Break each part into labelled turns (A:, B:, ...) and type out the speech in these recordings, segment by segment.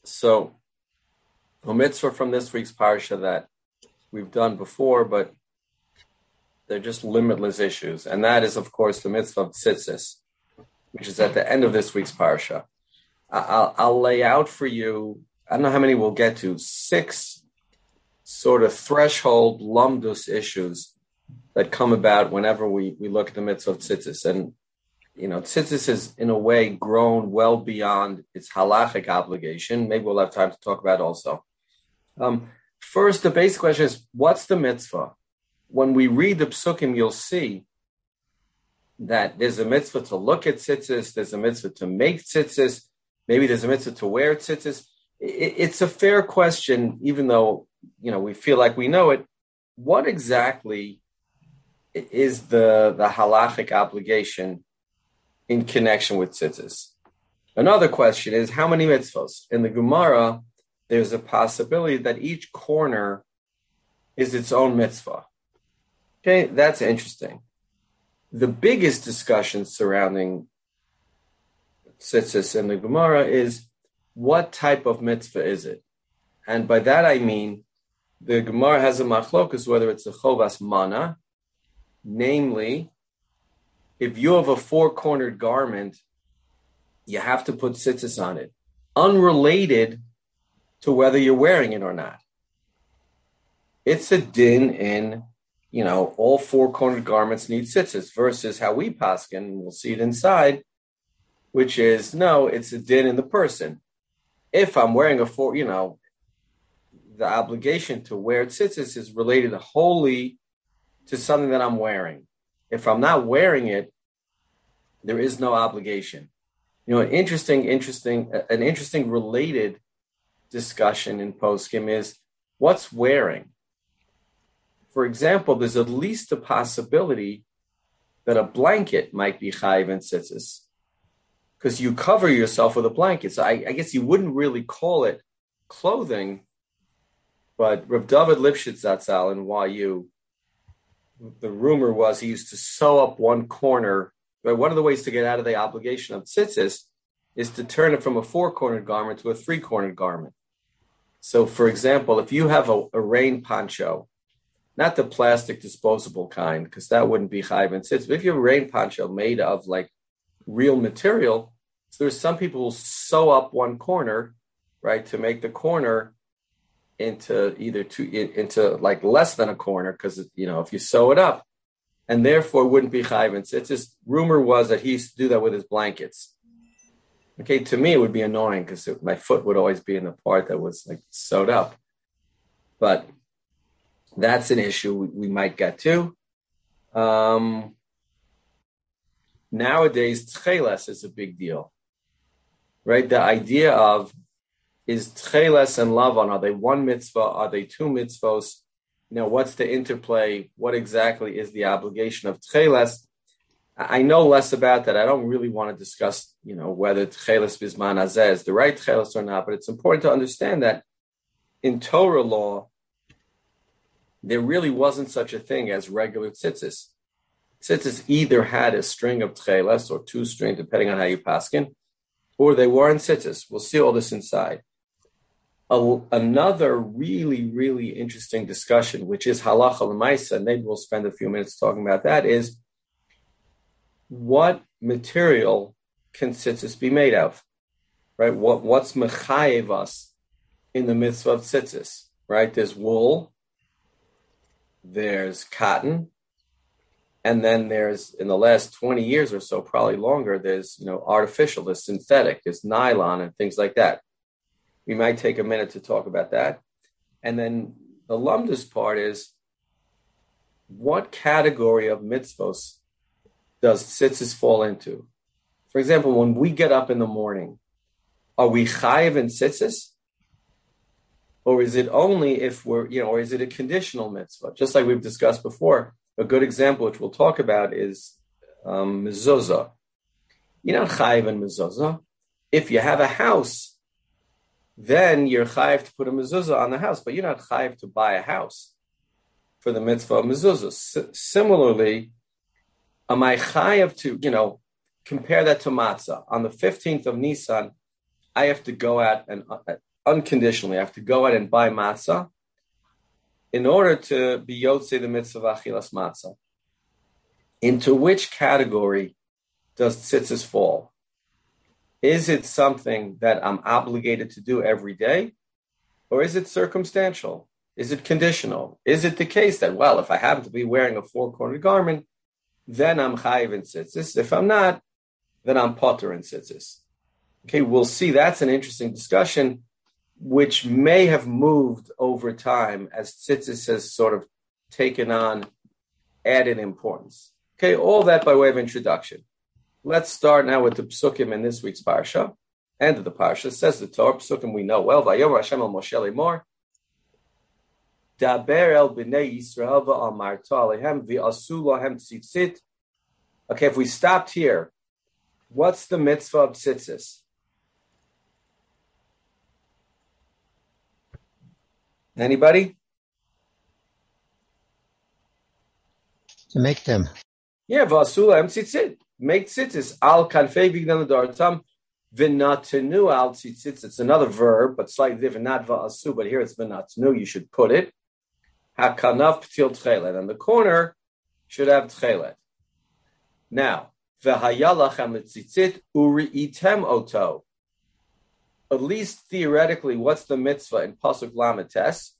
A: So, a mitzvah from this week's parsha that we've done before, but they're just limitless issues. And that is, of course, the mitzvah of tzitzis, which is at the end of this week's parsha. I'll lay out for you, I don't know how many we'll get to, 6 sort of threshold lumdus issues that come about whenever we look at the mitzvah of tzitzis. And, tzitzis is, in a way, grown well beyond its halachic obligation. Maybe we'll have time to talk about it also. First, the basic question is, what's the mitzvah? When we read the psukim, you'll see that there's a mitzvah to look at tzitzis, there's a mitzvah to make tzitzis, maybe there's a mitzvah to wear tzitzis. It's a fair question, even though, we feel like we know it. What exactly is the halachic obligation in connection with tzitzis? Another question is, how many mitzvahs? In the Gemara, there's a possibility that each corner is its own mitzvah. Okay, that's interesting. The biggest discussion surrounding tzitzis in the Gemara is, what type of mitzvah is it? And by that I mean, the Gemara has a machlokus whether it's a chovas mana, namely, if you have a 4-cornered garment, you have to put tzitzis on it, unrelated to whether you're wearing it or not. It's a din in, all 4-cornered garments need tzitzis, versus how we paskin, we'll see it inside, which is, no, it's a din in the person. If I'm wearing the obligation to wear tzitzis is related wholly to something that I'm wearing. If I'm not wearing it, there is no obligation. An interesting related discussion in poskim is, what's wearing? For example, there's at least a possibility that a blanket might be chayiv in tzitzis, because you cover yourself with a blanket. So I guess you wouldn't really call it clothing, but Rav David Lipshitz Zatzal in YU, the rumor was he used to sew up one corner. But one of the ways to get out of the obligation of tzitzis is to turn it from a 4-cornered garment to a 3-cornered garment. So, for example, if you have a rain poncho, not the plastic disposable kind, because that wouldn't be chayiv in tzitzis, but if you have a rain poncho made of like real material, so there's some people who sew up one corner, right, to make the corner into into like less than a corner, because if you sew it up, and therefore wouldn't be chayiv in tzitzis. Rumor was that he used to do that with his blankets. Okay, to me it would be annoying because my foot would always be in the part that was like sewed up, but that's an issue we might get to. Nowadays, tcheles is a big deal, right? The idea of, is tcheles and lavan, are they one mitzvah? Are they 2 mitzvos? What's the interplay? What exactly is the obligation of tcheles? I know less about that. I don't really want to discuss, whether tcheles bisman hazeh is the right tcheles or not, but it's important to understand that in Torah law, there really wasn't such a thing as regular tzitzis. Tzitzis either had a string of tcheles or 2 strings, depending on how you paskin, or they weren't tzitzis. We'll see all this inside. Another really, really interesting discussion, which is halacha l'maisa, and maybe we'll spend a few minutes talking about that, is what material can tzitzis be made of, right? What's mechayev us in the mitzvah of tzitzis, right? There's wool, there's cotton, and then there's, in the last 20 years or so, probably longer, there's, artificial, there's synthetic, there's nylon and things like that. We might take a minute to talk about that. And then the lumdus part is, what category of mitzvos does tzitzis fall into? For example, when we get up in the morning, are we chayiv in tzitzis? Or is it only if we're, or is it a conditional mitzvah? Just like we've discussed before, a good example, which we'll talk about, is mezuzah. You're not chayiv in mezuzah. If you have a house, then you're chayiv to put a mezuzah on the house, but you're not chayiv to buy a house for the mitzvah of mezuzah. Similarly, am I chayiv to, compare that to matzah? On the 15th of Nisan, I have to go out and unconditionally. I have to go out and buy matzah in order to be yotzei the mitzvah of achilas matzah. Into which category does tzitzis fall? Is it something that I'm obligated to do every day? Or is it circumstantial? Is it conditional? Is it the case that, well, if I happen to be wearing a four-cornered garment, then I'm chayiv in tzitzis. If I'm not, then I'm potter in tzitzis. Okay, we'll see. That's an interesting discussion, which may have moved over time as tzitzis has sort of taken on added importance. Okay, all that by way of introduction. Let's start now with the psukim in this week's parsha. End of the parsha says the Torah psukim we know well. Vayomer Hashem el Moshe lemor, daber el bnei Yisrael va'amarta alehem v'asu lahem tzitzit. Okay, if we stopped here, what's the mitzvah of tzitzis? Anybody?
B: To make them.
A: Yeah, v'asu lahem tzitzit. Make tzitzis. Al kanfei vigdan l'dartam v'natenu al tzitzit. It's another verb, but slightly different. Not v'asu, but here it's v'natenu. You should put it. Hakanav p'til tchelet. And the corner should have tchelet. Now, v'hayalachem l'tzitzit uri'item oto. At least theoretically, what's the mitzvah in Pasuk Lamed Tes?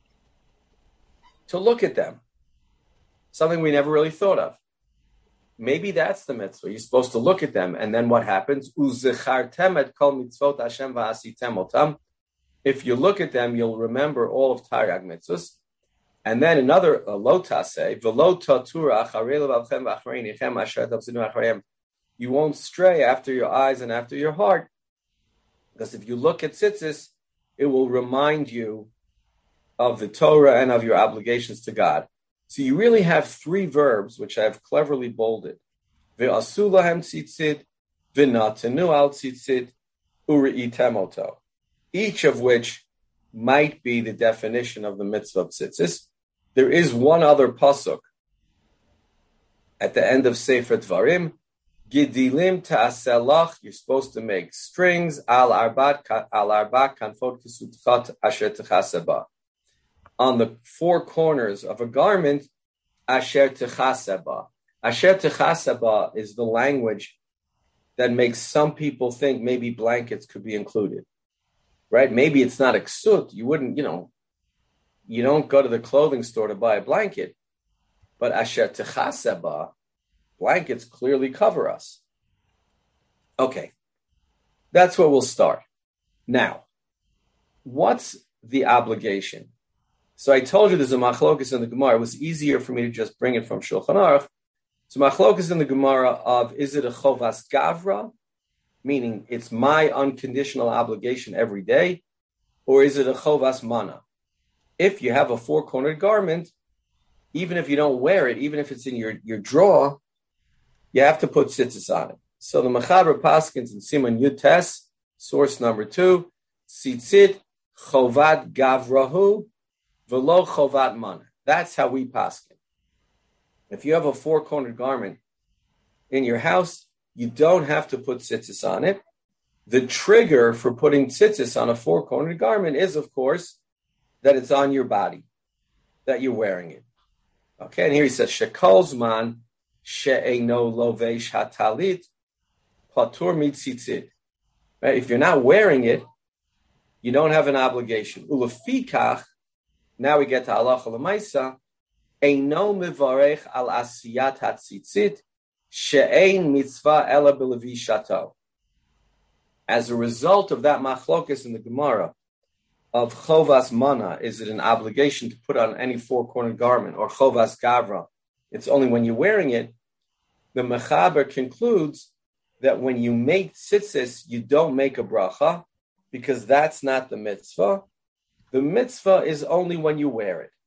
A: To look at them. Something we never really thought of. Maybe that's the mitzvah. You're supposed to look at them, and then what happens? Uzechartem et kol mitzvot Hashem va'asitem otam. If you look at them, you'll remember all of Taryag mitzvahs. And then another lotase, v'lo tatura acharei levavchem v'acharei nichem asher tavzinu achareyem. You won't stray after your eyes and after your heart, because if you look at tzitzis, it will remind you of the Torah and of your obligations to God. So you really have three verbs, which I have cleverly bolded. Ve'asu lahem tzitzit, v'natenu al tzitzit, uri'item oto. Each of which might be the definition of the mitzvah of tzitzis. There is one other pasuk at the end of Sefer Dvarim. Gidilim ta'aselach, you're supposed to make strings, al arba kanfot kesutchat asher techaseba. On the four corners of a garment, asher techaseba. Asher techaseba is the language that makes some people think maybe blankets could be included, right? Maybe it's not a ksut. You wouldn't, you don't go to the clothing store to buy a blanket, but asher techaseba, blankets clearly cover us. Okay, that's where we'll start. Now, what's the obligation? So I told you there's a machlokas in the Gemara. It was easier for me to just bring it from Shulchan Aruch. So machlokas in the Gemara of, is it a chovas gavra, meaning it's my unconditional obligation every day, or is it a chovas mana? If you have a four-cornered garment, even if you don't wear it, even if it's in your drawer, you have to put tzitzis on it. So the Mechaber Paskins in Siman Yud Tes, source number 2, tzitzit chovat gavrahu v'lo chovat mana. That's how we paskin. If you have a four-cornered garment in your house, you don't have to put tzitzis on it. The trigger for putting tzitzis on a four-cornered garment is, of course, that it's on your body, that you're wearing it. Okay, and here he says, Shekol zman she'eino lovesh hatalit patur mitzitzit. Right? If you're not wearing it, you don't have an obligation. Ulefikach, now we get to halacha l'maisa, eino mivarech al asiyat hatzitzit she'ein mitzvah ela b'levishato. As a result of that machlokas in the Gemara of chovas mana, is it an obligation to put on any four-cornered garment, or chovas gavra, it's only when you're wearing it, the Mechaber concludes that when you make tzitzis, you don't make a bracha, because that's not the mitzvah. The mitzvah is only when you wear it.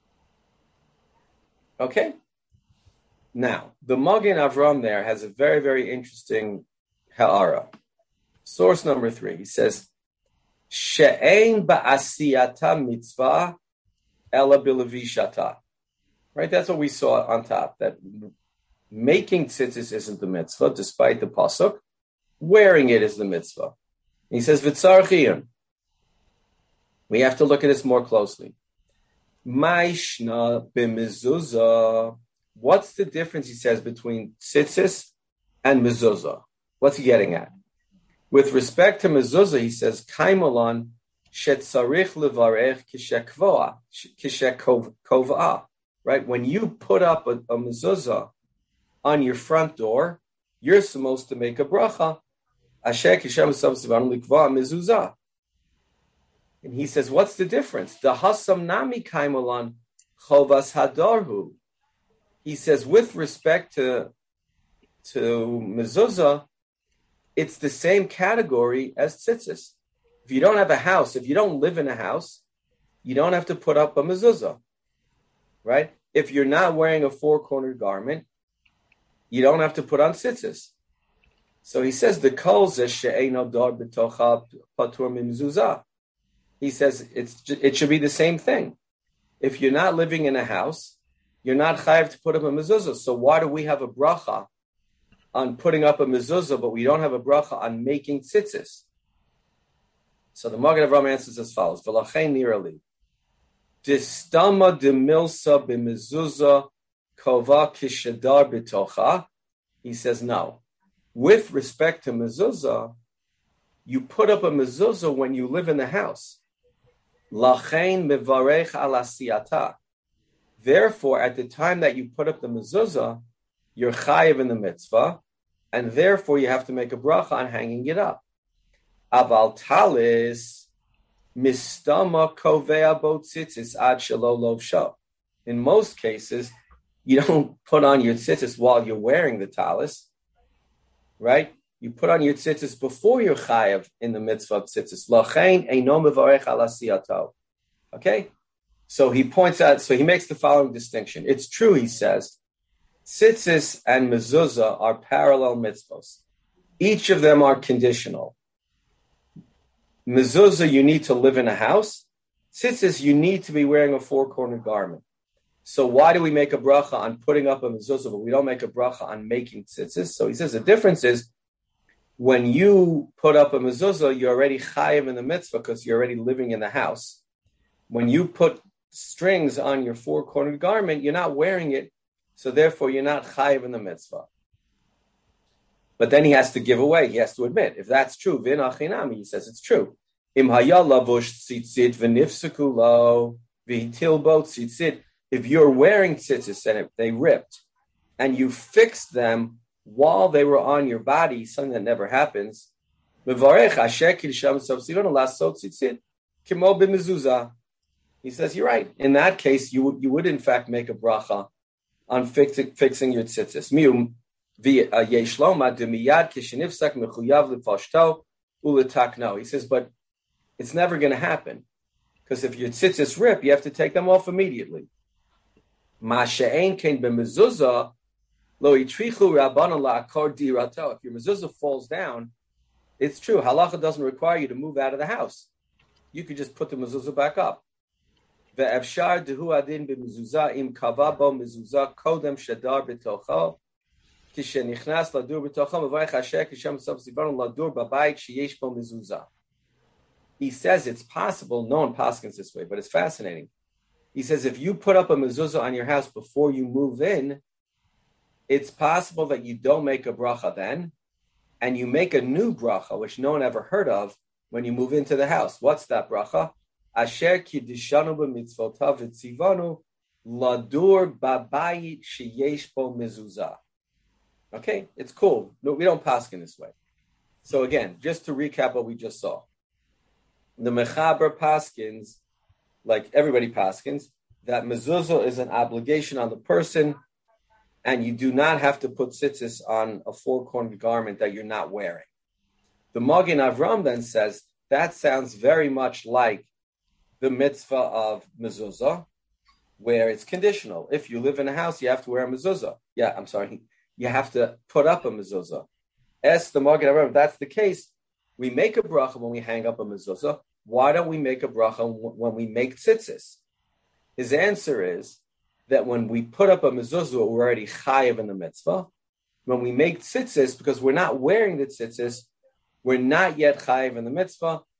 A: Okay? Now, the Magen Avram there has a very, very interesting ha'ara. Source number 3, he says, She'ein ba'asiyata mitzvah ela b'levishata. Right? That's what we saw on top, that making tzitzis isn't the mitzvah, despite the pasuk. Wearing it is the mitzvah. He says, V'tzarchiyim. We have to look at this more closely. Maishna b'mezuzah. What's the difference, he says, between tzitzis and mezuzah? What's he getting at? With respect to mezuzah, he says, Kaimalan shetzarich levarech kishekova. Right? When you put up a mezuzah on your front door, you're supposed to make a bracha. Asher kishem sabsivanu likva mezuzah. And he says, what's the difference? The hasam nami kaimalan chovas hadarhu. He says, with respect to mezuzah, it's the same category as tzitzis. If you don't have a house, if you don't live in a house, you don't have to put up a mezuzah, right? If you're not wearing a four-cornered garment, you don't have to put on tzitzis. So he says, the kol zeh she'eino dar b'tocha patur mimezuzah. He says it should be the same thing. If you're not living in a house, you're not chayav to put up a mezuzah. So why do we have a bracha on putting up a mezuzah, but we don't have a bracha on making tzitzis? So the Magen Avraham answers as follows: V'lachein nirali distama demilsa b'mezuzah kova kishadar b'tocha. He says no. With respect to mezuzah, you put up a mezuzah when you live in the house. Lachein mevarech al asiyata. Therefore, at the time that you put up the mezuzah, you're chayiv in the mitzvah, and therefore you have to make a bracha on hanging it up. Aval talis mistama kovea bo tzitzis ad shelo lovsho. In most cases, you don't put on your tzitzis while you're wearing the talis, right? You put on your tzitzis before you're chayav in the mitzvah of tzitzis. Lachein eino mevarech al asiyato. Okay? So he points out, so he makes the following distinction. It's true, he says, tzitzis and mezuzah are parallel mitzvahs. Each of them are conditional. Mezuzah, you need to live in a house. Tzitzis, you need to be wearing a four-cornered garment. So why do we make a bracha on putting up a mezuzah, but we don't make a bracha on making tzitzis? So he says the difference is when you put up a mezuzah, you're already chayiv in the mitzvah because you're already living in the house. When you put strings on your four-cornered garment, you're not wearing it, so therefore you're not chayiv in the mitzvah. But then he has to give away. He has to admit, if that's true, v'in achinami, he says it's true. Im haya lavush tzitzit v'nifseku lo v'hitil bo tzitzit. If you're wearing tzitzis and they ripped, and you fixed them while they were on your body, something that never happens, he says, you're right. In that case, you would in fact make a bracha on fixing your tzitzis. He says, but it's never going to happen. Because if your tzitzis rip, you have to take them off immediately. If your mezuzah falls down, it's true. Halacha doesn't require you to move out of the house. You could just put the mezuzah back up. He says it's possible. No one paskins this way, but it's fascinating. He says if you put up a mezuzah on your house before you move in, it's possible that you don't make a bracha then, and you make a new bracha, which no one ever heard of, when you move into the house. What's that bracha? Asher kiddishanu b'mitzvotav v'tzivanu ladur babayit sheyesh bo mezuzah. Okay, it's cool. No, we don't paskin this way. So again, just to recap what we just saw. The Mechaber paskins, like everybody paskins, that mezuzah is an obligation on the person, and you do not have to put tzitzis on a four-cornered garment that you're not wearing. The Magen Avraham then says, that sounds very much like the mitzvah of mezuzah, where it's conditional. If you live in a house, you have to wear a mezuzah. You have to put up a mezuzah. As the Magen Avraham, if that's the case, we make a bracha when we hang up a mezuzah. Why don't we make a bracha when we make tzitzis? His answer is that when we put up a mezuzah, we're already chayiv in the mitzvah. When we make tzitzis, because we're not wearing the tzitzis, we're not yet chayiv in the mitzvah.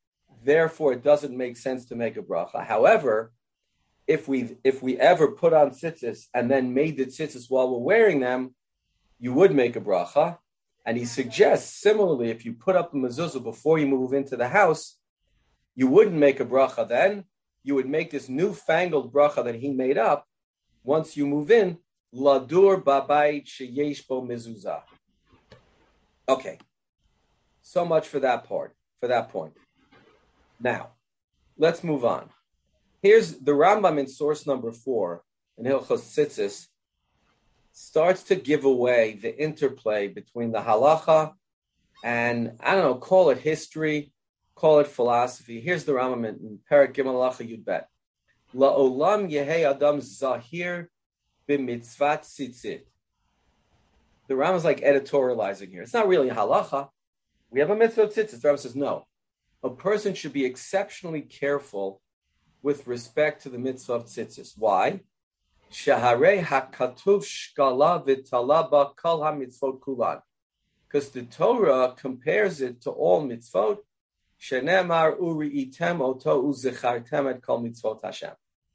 A: Therefore, it doesn't make sense to make a bracha. However, if we ever put on tzitzis and then made the tzitzis while we're wearing them, you would make a bracha. And he suggests, similarly, if you put up the mezuzah before you move into the house, you wouldn't make a bracha then. You would make this newfangled bracha that he made up once you move in, ladur babayit sheyesh bo mezuzah. Okay, so much for that point. Now, let's move on. Here's the Rambam in source number 4 in Hilchos Tzitzis starts to give away the interplay between the halacha and, I don't know, call it history, call it philosophy. Here's the Rambam in Perek Gimel Halacha Yud Bet. La'olam yehei adam zahir b'mitzvat tzitzit. The Rambam is like editorializing here. It's not really a halacha. We have a mitzvah of tzitzit. The Rambam says, no. A person should be exceptionally careful with respect to the mitzvah of tzitzis. Why? Shaharei hakatuv shkala v'tala ba kol ha-mitzvot kulan. Because the Torah compares it to all mitzvot. Shenemar uri'item oto uzechartem et kol mitzvot Hashem.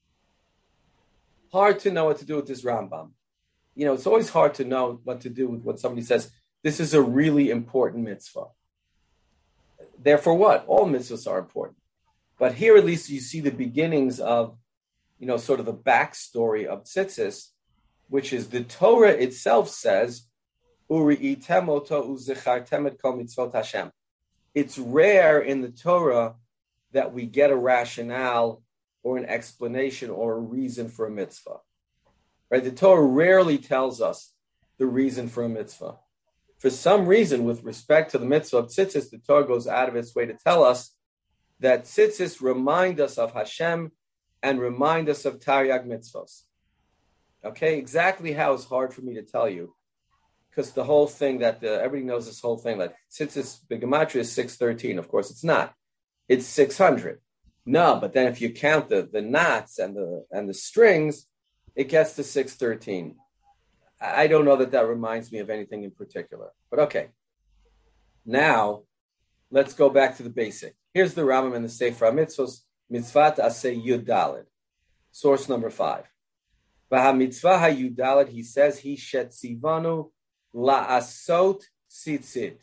A: Hard to know what to do with this Rambam. You know, it's always hard to know what to do with when somebody says, this is a really important mitzvah. Therefore what? All mitzvahs are important. But here at least you see the beginnings of, you know, sort of the backstory of tzitzis, which is the Torah itself says, uri'item oto uzechartem et kol mitzvot Hashem. It's rare in the Torah that we get a rationale or an explanation or a reason for a mitzvah. Right? The Torah rarely tells us the reason for a mitzvah. For some reason, with respect to the mitzvah of tzitzis, the Torah goes out of its way to tell us that tzitzis remind us of Hashem and remind us of Taryag mitzvos. Okay, exactly how is hard for me to tell you, because the whole thing that everybody knows this whole thing that tzitzis b'gematria is 613. Of course, it's not. It's 600. No, but then if you count the knots and the strings, it gets to 613. I don't know that reminds me of anything in particular. But okay. Now, let's go back to the basic. Here's the Rambam in the Sefer HaMitzvos, Mitzvat Aseh Yud Daled, source number 5. V'ha mitzvah ha-Yud Daled, he says, he shetzivanu la'asot tzitzit.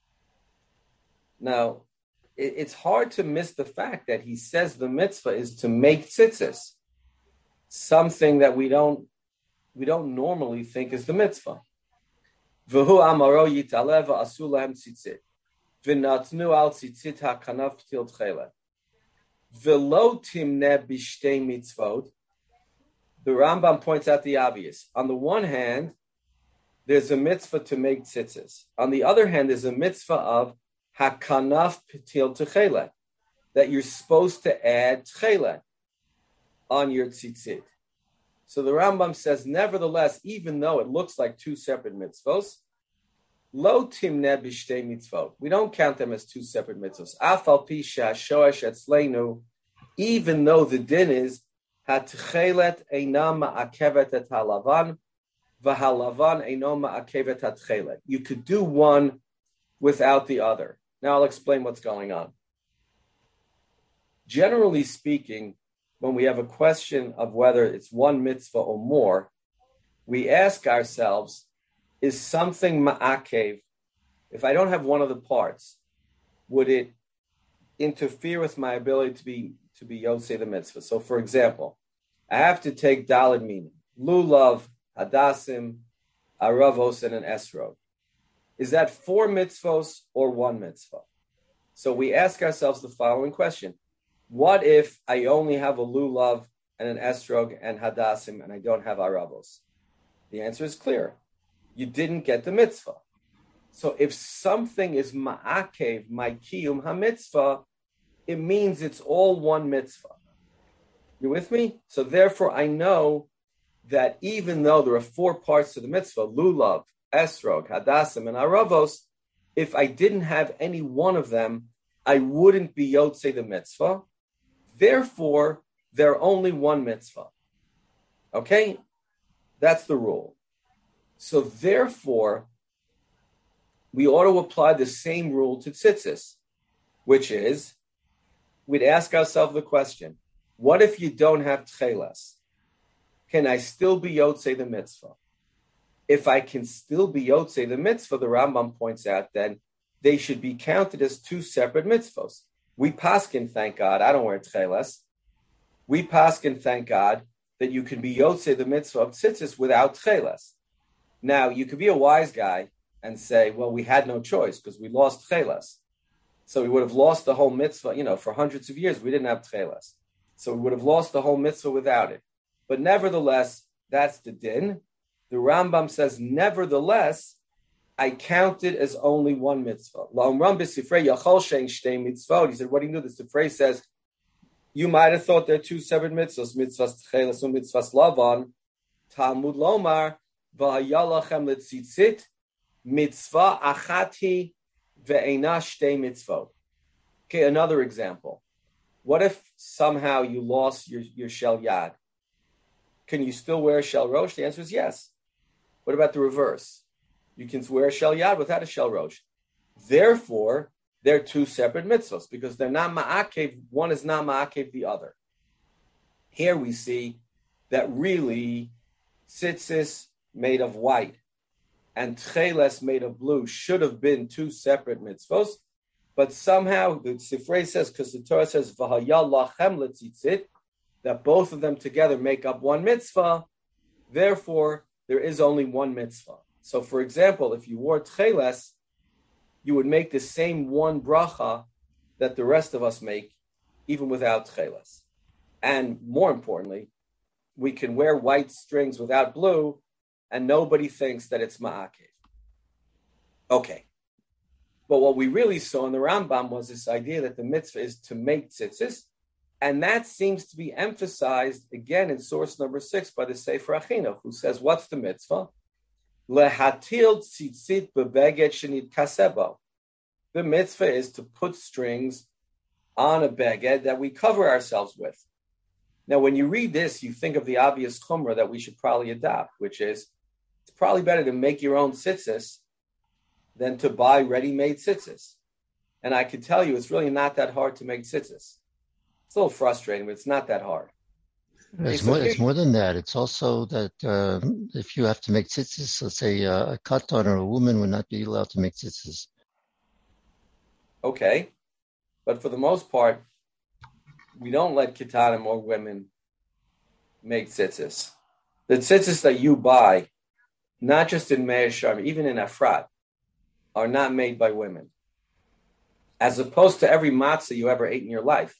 A: Now, it's hard to miss the fact that he says the mitzvah is to make tzitzis, something that we don't normally think is the mitzvah. V'hu amaro yitaleh v'asu lahem tzitzit. V'natnu al tzitzit ha'kanaf p'til tchelet. V'lo timneh b'shtei mitzvot. The Rambam points out the obvious. On the one hand, there's a mitzvah to make tzitzis. On the other hand, there's a mitzvah of hakanaf p'til tchelet, that you're supposed to add tchelet on your tzitzit. So the Rambam says, nevertheless, even though it looks like two separate mitzvos, lo timneh b'shtei mitzvot. We don't count them as two separate mitzvos. Afal pi she'ashoesh etzleinu, even though the din is hatchelet eina ma'akevet et halavan, v'halavan eino ma'akevet hatchelet. You could do one without the other. Now I'll explain what's going on. Generally speaking, when we have a question of whether it's one mitzvah or more, we ask ourselves, is something ma'akev? If I don't have one of the parts, would it interfere with my ability to be Yotzei the mitzvah? So for example, I have to take Daled meaning, lulav, hadassim, aravos, and an esrog. Is that 4 mitzvos or 1 mitzvah? So we ask ourselves the following question. What if I only have a lulav and an esrog and hadassim and I don't have aravos? The answer is clear. You didn't get the mitzvah. So if something is ma'akev, my kiyum ha-mitzvah, it means it's all one mitzvah. You with me? So therefore I know that even though there are 4 parts to the mitzvah, lulav, esrog, hadassim, and aravos, if I didn't have any one of them, I wouldn't be yotzei the mitzvah. Therefore, they're only one mitzvah. Okay? That's the rule. So therefore, we ought to apply the same rule to tzitzis, which is, we'd ask ourselves the question, what if you don't have tcheles? Can I still be yotzei the mitzvah? If I can still be yotzei the mitzvah, the Rambam points out, then they should be counted as two separate mitzvahs. We paskin, thank God, I don't wear tcheles. We paskin, thank God, that you can be yotzei the mitzvah of tzitzis without tcheles. Now, you could be a wise guy and say, well, we had no choice because we lost tcheles. So we would have lost the whole mitzvah, for hundreds of years, we didn't have tcheles. So we would have lost the whole mitzvah without it. But nevertheless, that's the din. The Rambam says, nevertheless, I count it as only one mitzvah. He said, what do you do? The Sifrei says, you might have thought they're two separate mitzvahs, mitzvahs tcheles and mitzvahs lavan. Talmud lomar, v'hayalachem letzitzit, mitzvah achati ve'ena shtei mitzvot. Okay, another example. What if somehow you lost your shel yad? Can you still wear shel rosh? The answer is yes. What about the reverse? You can wear shel yad without a shel rosh. Therefore, they're two separate mitzvahs because they're not ma'akev. One is not ma'akev the other. Here we see that really tzitzis made of white and tcheles made of blue should have been two separate mitzvahs, but somehow the Sifrei says, because the Torah says v'haya lachem letzitzit, that both of them together make up one mitzvah. Therefore, there is only one mitzvah. So, for example, if you wore tcheles, you would make the same one bracha that the rest of us make, even without tcheles. And more importantly, we can wear white strings without blue, and nobody thinks that it's ma'akev. Okay. But what we really saw in the Rambam was this idea that the mitzvah is to make tzitzis, and that seems to be emphasized again in source number 6 by the Sefer Achinuch, who says, what's the mitzvah? Lehatil tzitzit bebeged shenit kasebo. The mitzvah is to put strings on a beged that we cover ourselves with. Now, when you read this, you think of the obvious chumrah that we should probably adopt, which is it's probably better to make your own tzitzis than to buy ready-made tzitzis. And I can tell you, it's really not that hard to make tzitzis. It's a little frustrating, but it's not that hard.
B: It's more than that. It's also that if you have to make tzitzis, let's say a katan or a woman would not be allowed to make tzitzis.
A: Okay, but for the most part, we don't let katanim or women make tzitzis. The tzitzis that you buy, not just in Meir Sharm, even in Efrat, are not made by women. As opposed to every matzah you ever ate in your life,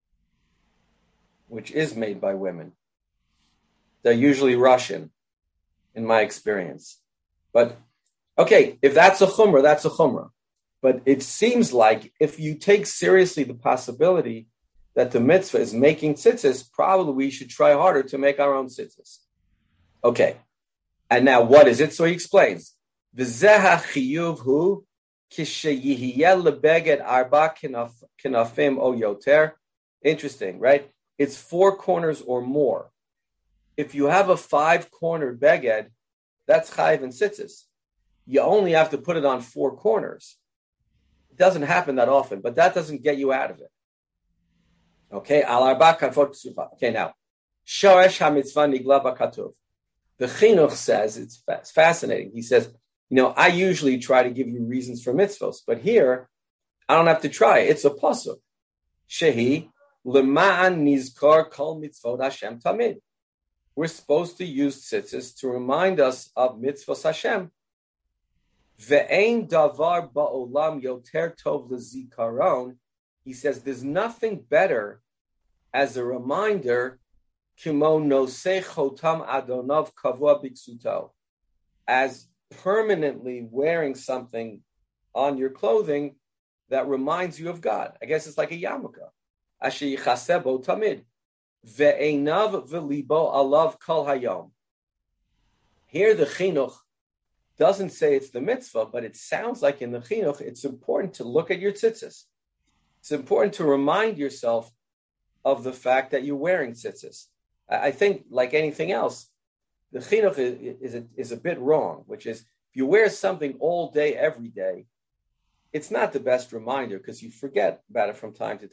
A: which is made by women. They're usually Russian, in my experience. But, okay, if that's a chumrah, that's a chumrah. But it seems like if you take seriously the possibility that the mitzvah is making tzitzis, probably we should try harder to make our own tzitzis. Okay, and now what is it? So he explains. V'zeha chiyuv hu kisheyihiyeh lebeged arba kinafim o yoter. Interesting, right? It's 4 corners or more. If you have a 5-cornered beged, that's chayiv and tzitzis. You only have to put it on 4 corners. It doesn't happen that often, but that doesn't get you out of it. Okay, al arba kanfot ksufa. Okay, now, shoresh hamitzvah nigla bakatuv. The Chinuch says, it's fascinating. He says, I usually try to give you reasons for mitzvos, but here, I don't have to try. It's a pasuk. Shehi, L'ma'an nizkar kol mitzvot Hashem tamid. We're supposed to use tzitzis to remind us of mitzvot Hashem. Ve'ein davar ba'olam yoter tov l'zikaron. He says there's nothing better as a reminder kimo nosei chotam adonav kavua biksuto, as permanently wearing something on your clothing that reminds you of God. I guess it's like a yarmulke. Asher yichasebo tamid ve'einav v'libo alav kol hayom. Here the chinuch doesn't say it's the mitzvah, but it sounds like in the chinuch it's important to look at your tzitzis. It's important to remind yourself of the fact that you're wearing tzitzis. I think, like anything else, the chinuch is a bit wrong, which is if you wear something all day, every day, it's not the best reminder because you forget about it from time to time.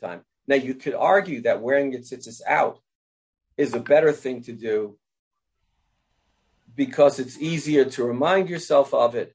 A: Now, you could argue that wearing your tzitzis out is a better thing to do because it's easier to remind yourself of it.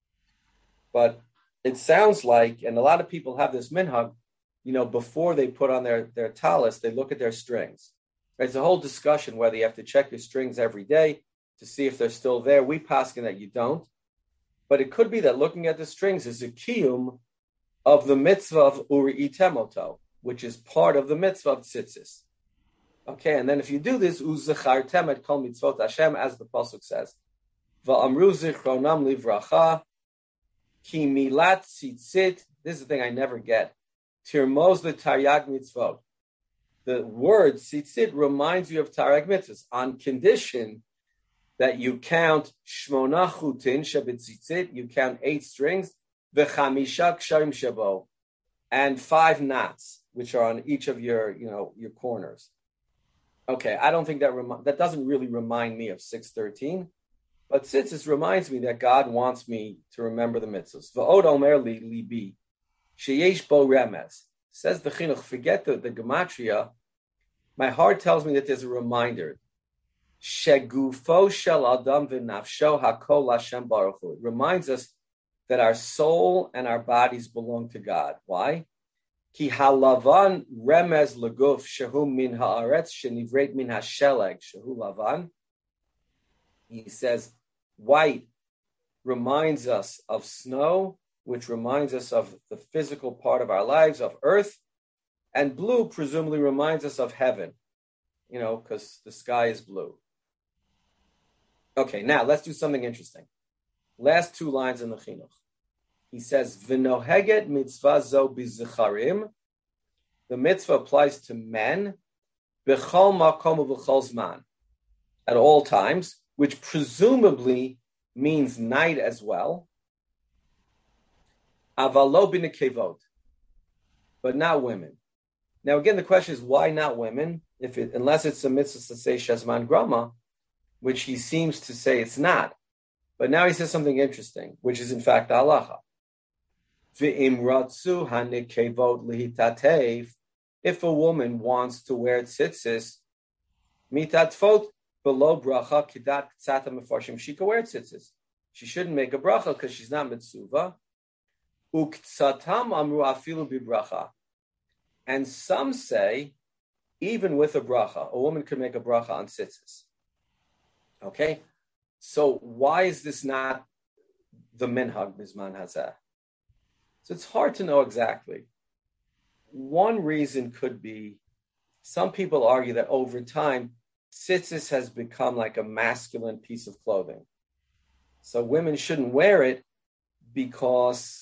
A: But it sounds like, and a lot of people have this minhag, before they put on their talis, they look at their strings. There's a whole discussion whether you have to check your strings every day to see if they're still there. We paskin that you don't. But it could be that looking at the strings is a kiyum of the mitzvah of uri temoto, which is part of the mitzvah of tzitzis. Okay, and then if you do this, uzachartem et kol mitzvot Hashem, as the pasuk says, va'amru zichronam livracha, ki milat tzitzit. This is the thing I never get. Tirmoz the taryag mitzvot. The word tzitzit reminds you of taryag mitzvahs on condition that you count shmona chutin shabitzitzit, you count 8 strings, v'chamisha ksharim shabo, and 5 knots, which are on each of your corners. Okay, I don't think that doesn't really remind me of 613, but tzitzis reminds me that God wants me to remember the mitzvahs. V'od omer li libi, sheyesh bo remez. Says the chinuch, forget the gematria. My heart tells me that there's a reminder. Shegufo shel adam v'nafsho hakol Hashem baruch hu. It reminds us that our soul and our bodies belong to God. Why? Ki halavan remez leguf shehu min haaretz shenivret min hasheleg shehu lavan. He says white reminds us of snow, which reminds us of the physical part of our lives, of earth, and blue presumably reminds us of heaven, because the sky is blue. Okay, now let's do something interesting. Last 2 lines in the chinuch. He says, "V'noheget mitzvah zo bizicharim." The mitzvah applies to men, b'chol makom u'b'chol zman, at all times, which presumably means night as well. Avalo b'nekevot, but not women. Now, again, the question is, why not women? Unless it's a mitzvah to say shezman grama, which he seems to say it's not. But now he says something interesting, which is in fact halacha. V'imratzu hanekevot lihitatev. If a woman wants to wear tzitzis, mitatfot below bracha kidat ktsata mefarshim, she can wear tzitzis. She shouldn't make a bracha because she's not mitzuva. Uktsatam amru afilu bibracha. And some say, even with a bracha, a woman could make a bracha on tzitzis. Okay, so why is this not the minhag bisman hazeh? So it's hard to know exactly. One reason could be, some people argue that over time, tzitzis has become like a masculine piece of clothing. So women shouldn't wear it because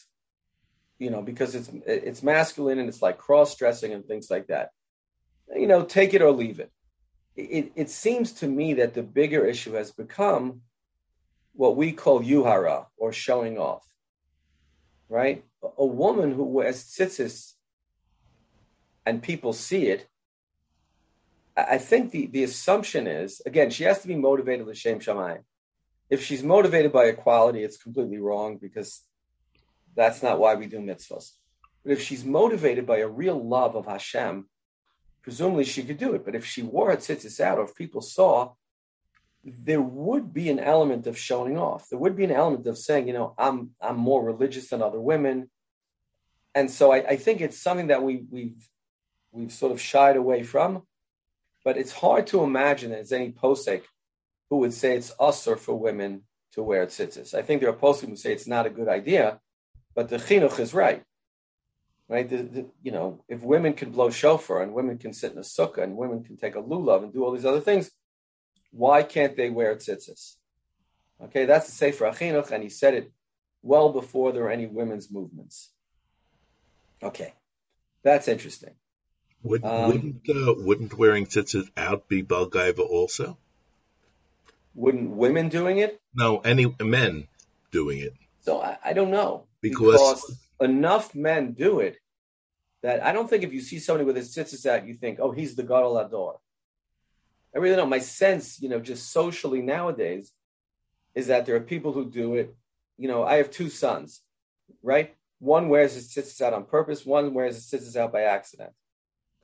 A: it's masculine and it's like cross-dressing and things like that. Take it or leave it. It seems to me that the bigger issue has become what we call yuhara, or showing off, right? A woman who wears tzitzis and people see it, I think the assumption is, again, she has to be motivated l'shem shamayim. If she's motivated by equality, it's completely wrong because that's not why we do mitzvahs. But if she's motivated by a real love of Hashem, presumably she could do it. But if she wore her tzitzis out, or if people saw, there would be an element of showing off. There would be an element of saying, I'm more religious than other women. And so I think it's something that we've sort of shied away from. But it's hard to imagine there's any posek who would say it's usur for women to wear tzitzis. I think there are posek who say it's not a good idea, but the chinuch is right. Right? If women can blow shofar and women can sit in a sukkah and women can take a lulav and do all these other things, why can't they wear tzitzis? Okay, that's the sefer chinuch, and he said it well before there were any women's movements. Okay, that's interesting.
C: Wouldn't wearing tzitzis out be balgaiva also?
A: Wouldn't women doing it?
C: No, any men doing it.
A: So I don't know.
C: Because
A: enough men do it that I don't think if you see somebody with his tzitzis out, you think, oh, he's the gadol hador. I really don't. My sense, just socially nowadays, is that there are people who do it. I have 2 sons, right? One wears his tzitzis out on purpose. One wears his tzitzis out by accident.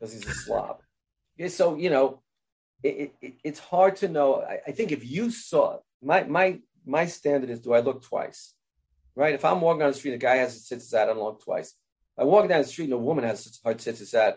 A: because he's a slob. Okay, so it's hard to know. I think if you saw my standard is, do I look twice? Right? If I'm walking down the street, a guy has his tzitzis out, I don't look twice. If I walk down the street and a woman has her tzitzis out,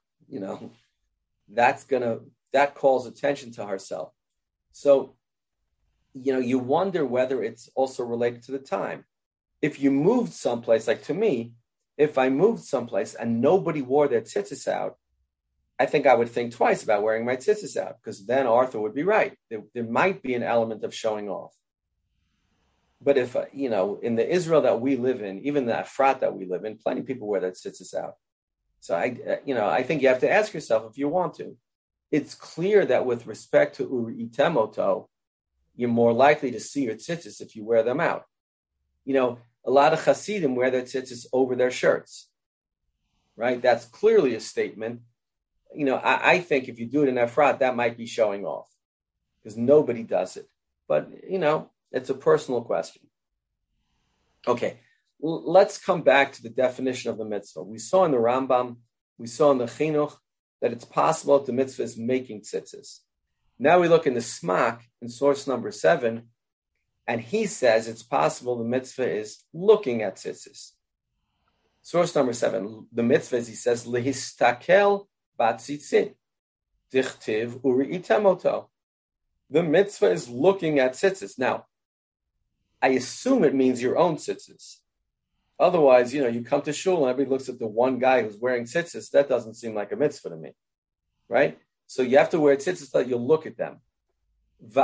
A: that calls attention to herself. So, you wonder whether it's also related to the time. If you moved someplace, like to me, if I moved someplace and nobody wore their tzitzis out, I think I would think twice about wearing my tzitzis out, because then Arthur would be right. There might be an element of showing off. But if, in the Israel that we live in, even the Efrat that we live in, plenty of people wear their tzitzis out. So I think you have to ask yourself if you want to. It's clear that with respect to Uri Itemoto, you're more likely to see your tzitzis if you wear them out. A lot of Hasidim wear their tzitzis over their shirts, right? That's clearly a statement. I think if you do it in Efrat, that might be showing off, because nobody does it. But, it's a personal question. Okay, let's come back to the definition of the mitzvah. We saw in the Rambam, we saw in the Chinuch, that it's possible that the mitzvah is making tzitzis. Now we look in the Smak, in source number 7, and he says it's possible the mitzvah is looking at tzitzis. Source number 7, the mitzvah is, he says, lehistakel batzitzit, dichtiv uri itemoto. The mitzvah is looking at tzitzis. Now, I assume it means your own tzitzis. Otherwise, you come to shul and everybody looks at the one guy who's wearing tzitzis. That doesn't seem like a mitzvah to me, right? So you have to wear tzitzis that you'll look at them. And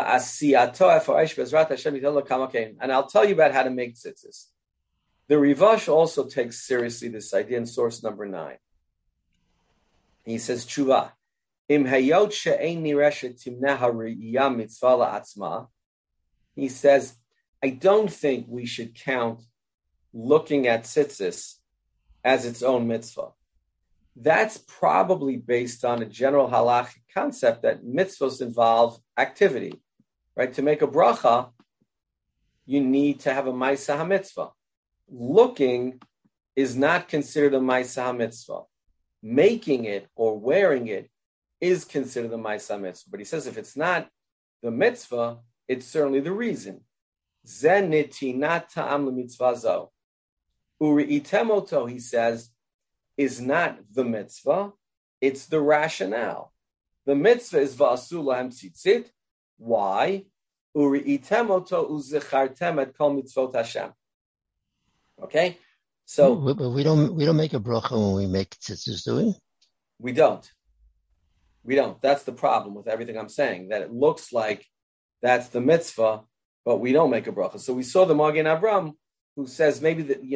A: I'll tell you about how to make tzitzis. The Rivash also takes seriously this idea in source number 9. He says, Tshuva, im hayot she'ein nireshet timneh ha'riyah mitzvah la'atzma. He says, I don't think we should count looking at tzitzis as its own mitzvah. That's probably based on a general halachic concept that mitzvahs involve activity, right? To make a bracha, you need to have a ma'aseh hamitzvah. Looking is not considered a ma'aseh hamitzvah. Making it or wearing it is considered a ma'aseh mitzvah. But he says if it's not the mitzvah, it's certainly the reason. Zen nitinat ta'am l'mitzvah zo. Uri itemoto, he says, is not the mitzvah, it's the rationale. The mitzvah is va'asu lahem tzitzit. Why? Uri itemoto uzechartem et kol mitzvot Hashem. Okay? So
B: but we don't make a bracha when we make tzitzis, do we?
A: We don't. That's the problem with everything I'm saying, that it looks like that's the mitzvah, but we don't make a bracha. So we saw the Magen Avram, who says maybe that,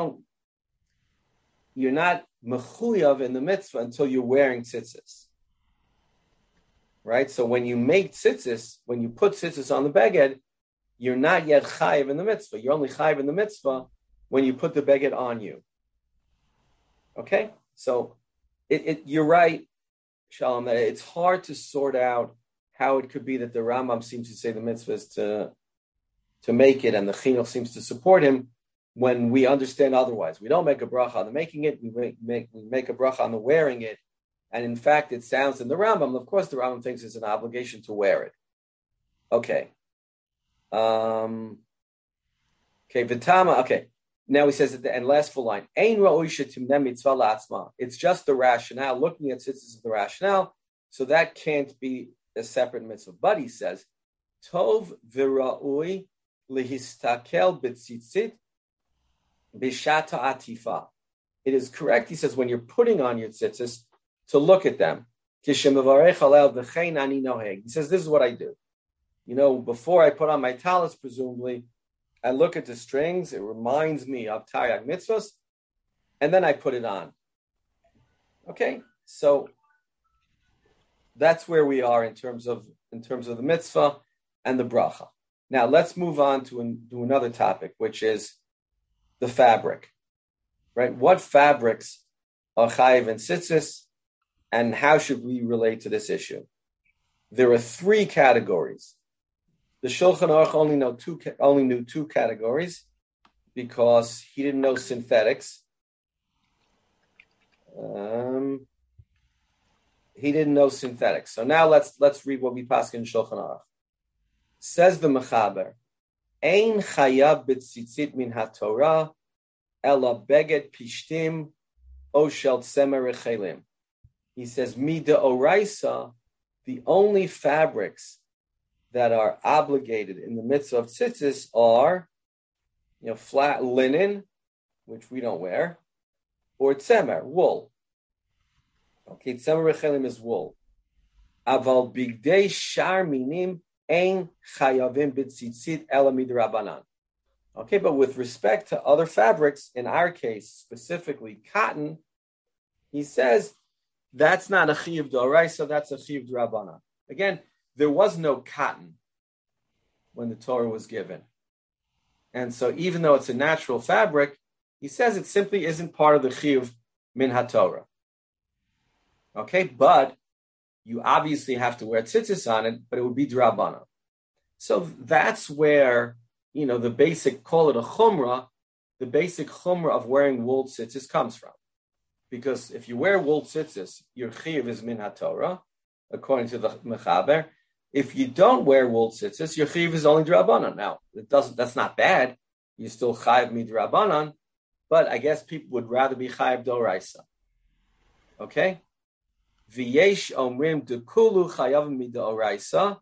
A: you're not mechuyav in the mitzvah until you're wearing tzitzis. Right? So when you make tzitzis, when you put tzitzis on the beged, you're not yet chayiv in the mitzvah. You're only chayiv in the mitzvah when you put the beged on you. Okay? So you're right, Shalom, that it's hard to sort out how it could be that the Rambam seems to say the mitzvah is to make it, and the Chinuch seems to support him, when we understand otherwise. We don't make a bracha on the making it, we make a bracha on the wearing it. And in fact, it sounds in the Rambam, of course the Rambam thinks it's an obligation to wear it. Okay. Vitama, okay. Now he says, and last full line, it's just the rationale, looking at tzitzis is the rationale, so that can't be a separate mitzvah. But he says, Tov v'ra'ui lihistakel b'tzitzit b'shata atifa. It is correct, he says, when you're putting on your tzitzis, to look at them. He says, this is what I do. Before I put on my talis, presumably, I look at the strings, it reminds me of Taryag mitzvahs, and then I put it on. Okay, so that's where we are in terms of the mitzvah and the bracha. Now let's move on to another topic, which is the fabric. Right? What fabrics are chayiv and tzitzis, and how should we relate to this issue? There are 3 categories. The Shulchan Aruch only knew two categories because he didn't know synthetics. he didn't know synthetics. So now let's read what we pass in Shulchan Aruch. Says the Mechaber, Ein chayav b'tzitzit min haTorah, ela beged pishtim, o shel tzemer rechelim. He says, Mida Oraisa, the only fabrics that are obligated in the mitzvah of tzitzis are, flat linen, which we don't wear, or tzemer, wool. Okay, tzemer rechelim is wool. Aval bigdei shar minim ein chayavim b'tzitzit ela midrabanan. Okay, but with respect to other fabrics, in our case, specifically cotton, he says, that's not a chiyuv d'oraisa, that's a chiyuv d'Rabbanan. Again, there was no cotton when the Torah was given. And so even though it's a natural fabric, he says it simply isn't part of the chiyuv min haTorah. Okay, but you obviously have to wear tzitzis on it, but it would be d'Rabbanan. So that's where, the basic, call it a chumrah, the basic chumrah of wearing wool tzitzis comes from. Because if you wear wool tzitzis, your chiyuv is min haTorah, according to the Mechaber. If you don't wear wool tzitzis, your chiyuv is only d'Rabbanan. Now, that's not bad. You're still chayav midrabanan, but I guess people would rather be chayav d'oraisa. Okay? V'yesh omrim dekulu chayav midoraisa.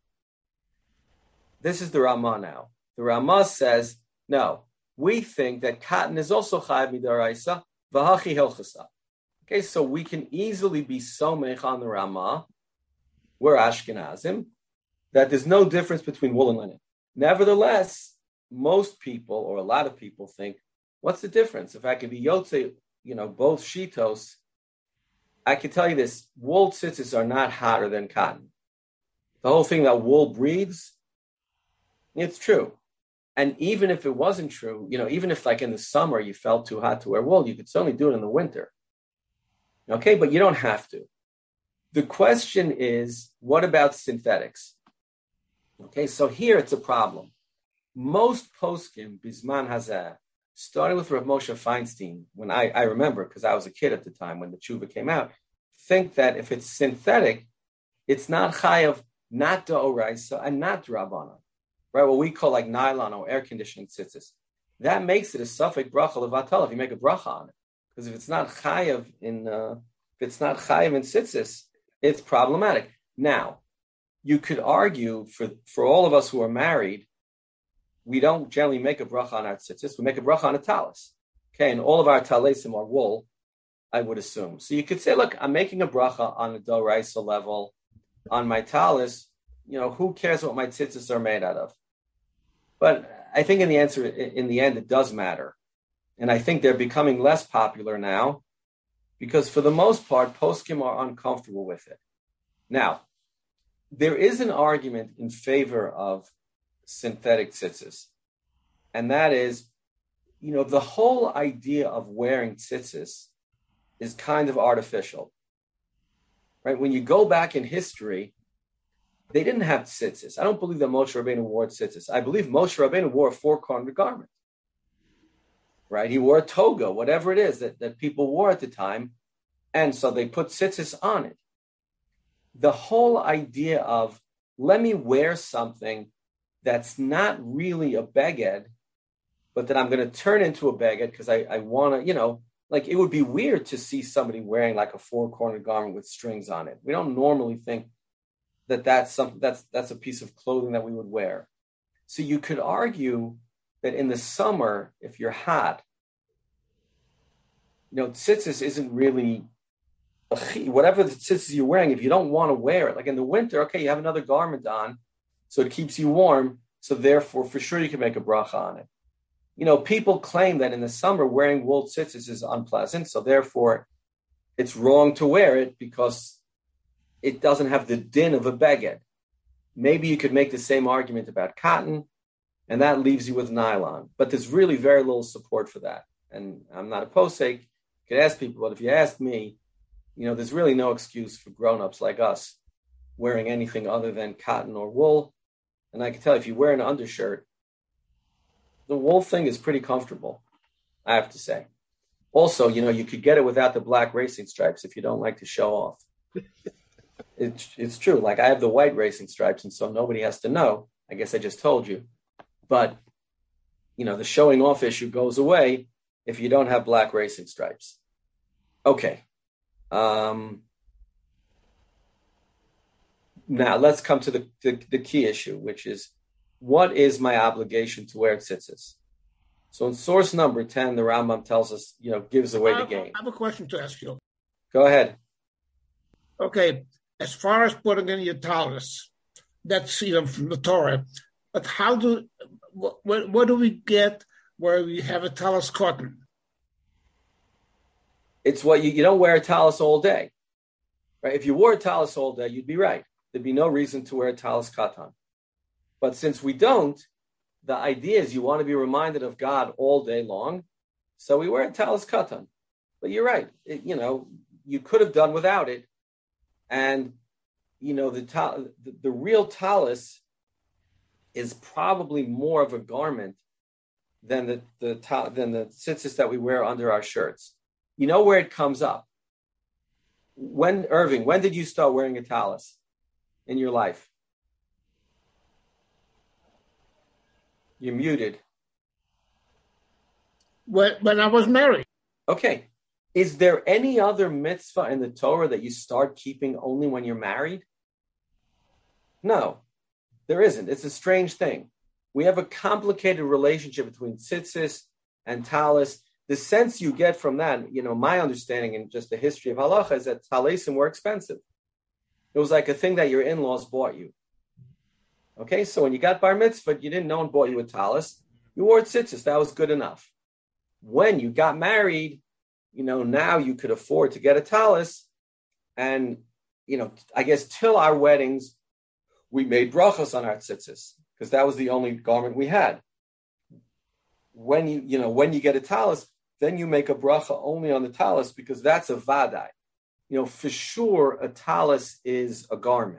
A: This is the Ramah now. The Ramah says, no, we think that cotton is also chayav midoraisa, v'hachi hilchasa. Okay, so we can easily be somech on the Ramah, we're Ashkenazim, that there's no difference between wool and linen. Nevertheless, most people, or a lot of people, think, what's the difference? If I could be yotze, both shitos, I can tell you this, wool tzitzis are not hotter than cotton. The whole thing that wool breathes, it's true. And even if it wasn't true, even if like in the summer you felt too hot to wear wool, you could certainly do it in the winter. Okay, but you don't have to. The question is, what about synthetics? Okay, so here it's a problem. Most poskim, Bisman Hazeh, starting with Rav Moshe Feinstein, when I remember, because I was a kid at the time when the tshuva came out, think that if it's synthetic, it's not chayav, not d'oraisa, and not d'Rabbanan. Right, what we call like nylon or air conditioning tzitzis. That makes it a suffix bracha levatal if you make a bracha on it. Because if it's not chayav in tzitzis, it's problematic. Now, you could argue for all of us who are married, we don't generally make a bracha on our tzitzis. We make a bracha on a talis. Okay, and all of our talesim are wool, I would assume. So you could say, look, I'm making a bracha on a d'oraisa level on my talis. Who cares what my tzitzis are made out of? But I think in the end, it does matter. And I think they're becoming less popular now because for the most part, poskim are uncomfortable with it. Now, there is an argument in favor of synthetic tzitzis. And that is, the whole idea of wearing tzitzis is kind of artificial. Right? When you go back in history, they didn't have tzitzis. I don't believe that Moshe Rabbeinu wore tzitzis. I believe Moshe Rabbeinu wore a four-cornered garment. Right? He wore a toga, whatever it is that people wore at the time. And so they put tzitzis on it. The whole idea of, let me wear something that's not really a beged, but that I'm going to turn into a beged because I want to, like it would be weird to see somebody wearing like a four-cornered garment with strings on it. We don't normally think that's a piece of clothing that we would wear. So you could argue that in the summer, if you're hot, tzitzis isn't really whatever the tzitzis you're wearing. If you don't want to wear it, like in the winter, okay, you have another garment on, so it keeps you warm. So therefore, for sure, you can make a bracha on it. People claim that in the summer wearing wool tzitzis is unpleasant, so therefore, it's wrong to wear it because it doesn't have the din of a beged. Maybe you could make the same argument about cotton, and that leaves you with nylon. But there's really very little support for that. And I'm not a posek. You could ask people, but if you ask me, there's really no excuse for grown-ups like us wearing anything other than cotton or wool. And I can tell if you wear an undershirt, the wool thing is pretty comfortable, I have to say. Also, you could get it without the black racing stripes if you don't like to show off. It's true. Like I have the white racing stripes, and so nobody has to know. I guess I just told you. But, the showing off issue goes away if you don't have black racing stripes. Okay. Now let's come to the key issue, which is, what is my obligation to wear tzitzis? So in source number 10, the Rambam tells us, gives away the game.
D: I have a question to ask you.
A: Go ahead.
D: Okay. As far as putting in your talis, that's from the Torah. But what do we get where we have a talis cotton?
A: It's what you don't wear a talis all day, right? If you wore a talis all day, you'd be right. There'd be no reason to wear a talis katan. But since we don't, the idea is you want to be reminded of God all day long, so we wear a talis katan. But you're right. You could have done without it, and the real talis is probably more of a garment than the tzitzis that we wear under our shirts. You know where it comes up. When did you start wearing a talis in your life? You're muted.
D: When I was married.
A: Okay. Is there any other mitzvah in the Torah that you start keeping only when you're married? No, there isn't. It's a strange thing. We have a complicated relationship between tzitzis and talis. The sense you get from that, my understanding and just the history of halacha is that talisim were expensive. It was like a thing that your in-laws bought you. Okay, so when you got bar mitzvah, no one bought you a talis. You wore tzitzis. That was good enough. When you got married, now you could afford to get a talis. And, I guess till our weddings, we made brachos on our tzitzis because that was the only garment we had. When you get a talis, then you make a bracha only on the talis because that's a vadai. For sure, a talis is a garment.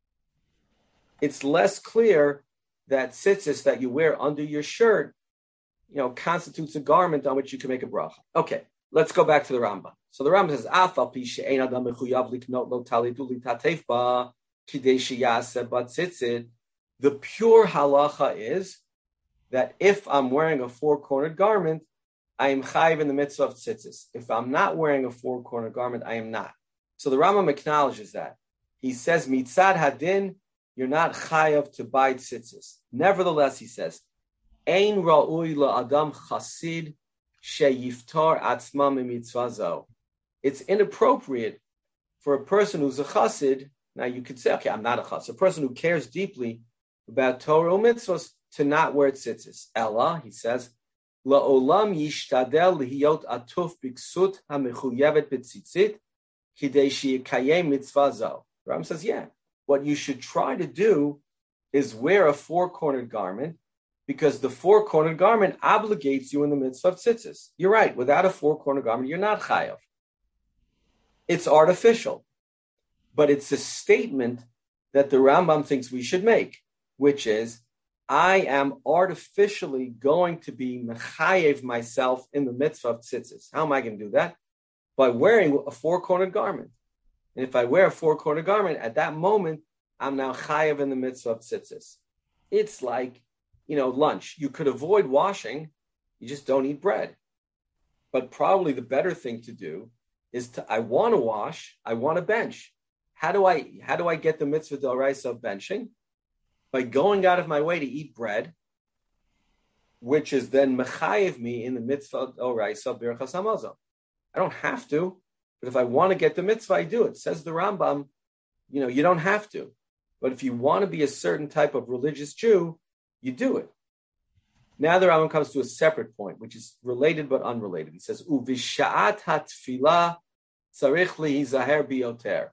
A: It's less clear that tzitzis that you wear under your shirt, constitutes a garment on which you can make a bracha. Okay, let's go back to the Rambam. So the Rambam says, "Afal pi she'ein adam mechuyav liknot lo talidu litatef ba kidei sheyaseh batzitzit." The pure halacha is that if I'm wearing a four-cornered garment, I am chayiv in the mitzvah of tzitzis. If I'm not wearing a four-cornered garment, I am not. So the Rambam acknowledges that. He says, mitzad hadin, you're not chayiv to buy tzitzis. Nevertheless, he says, ein ra'ui la'adam chasid sheyiftar atzmam mitzvah zo. It's inappropriate for a person who's a chassid. Now you could say, okay, I'm not a chassid. A person who cares deeply about Torah or mitzvahs to not wear tzitzis. Ella, he says, la'olam yishtadel lihiyot atuf biksut ha'mechuyevet b'tzitzit kidei sheyikayem mitzvah zo. Ram says, yeah, what you should try to do is wear a four-cornered garment because the four-cornered garment obligates you in the mitzvah of tzitzis. You're right. Without a four-cornered garment, you're not chayav. It's artificial, but it's a statement that the Rambam thinks we should make, which is, I am artificially going to be mechayev myself in the mitzvah of tzitzis. How am I going to do that? By wearing a four-cornered garment. And if I wear a four-cornered garment, at that moment, I'm now chayev in the mitzvah of tzitzis. It's like, lunch. You could avoid washing. You just don't eat bread. But probably the better thing to do is I want to wash. I want to bench. How do I get the mitzvah d'oraisa of benching? By going out of my way to eat bread, which is then mechayev me in the mitzvah d'oraisa of birchas hamazon. I don't have to, but if I want to get the mitzvah, I do it. Says the Rambam, you don't have to. But if you want to be a certain type of religious Jew, you do it. Now the Rambam comes to a separate point, which is related but unrelated. He says, "Uvisha'at hatfilah tzarich lihizaher bioter."